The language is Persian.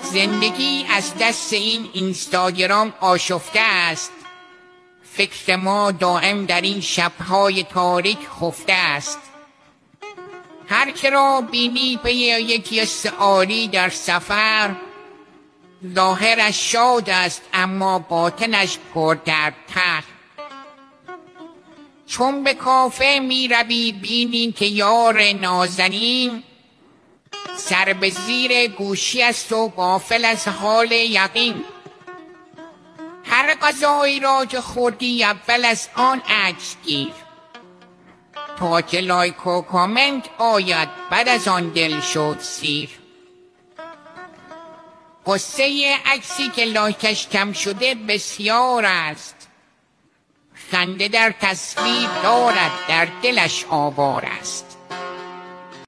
زندگی از دست این اینستاگرام آشفته است. فکر ما دائم در این شب‌های تاریک خفته است. هر که را بینی پی یکی سعاری در سفر، ظاهرش شاد است اما باطنش پردردتر. چون به کافه می روی بینی که یار نازنین سر به زیر گوشی است و غافل از حال یقین. هر غذایی را که خوردی اول از آن عکس گیر، تا که لایک و کامنت آید بعد از آن دل شد سیر. قصه عکسی که لایکش کم شده بسیار است، خنده در تصویر دارد در دلش آوار است.